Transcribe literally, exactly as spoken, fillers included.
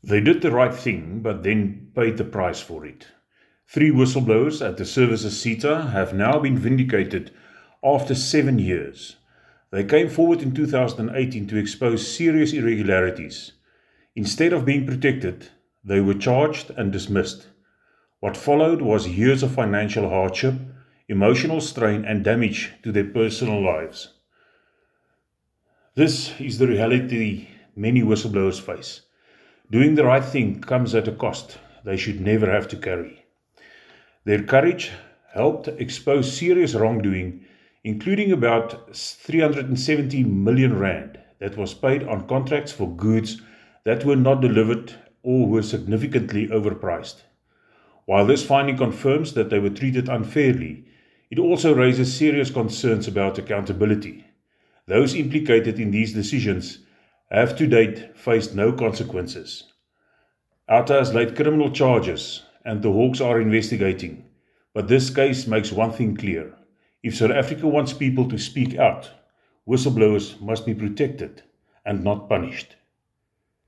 They did the right thing, but then paid the price for it. Three whistleblowers at the services SETA have now been vindicated after seven years. They came forward in two thousand eighteen to expose serious irregularities. Instead of being protected, they were charged and dismissed. What followed was years of financial hardship, emotional strain, and damage to their personal lives. This is the reality many whistleblowers face. Doing the right thing comes at a cost they should never have to carry. Their courage helped expose serious wrongdoing, including about three hundred seventy million rand that was paid on contracts for goods that were not delivered or were significantly overpriced. While this finding confirms that they were treated unfairly, it also raises serious concerns about accountability. Those implicated in these decisions have to date faced no consequences. OUTA has laid criminal charges and the Hawks are investigating, but this case makes one thing clear. If South Africa wants people to speak out, whistleblowers must be protected and not punished.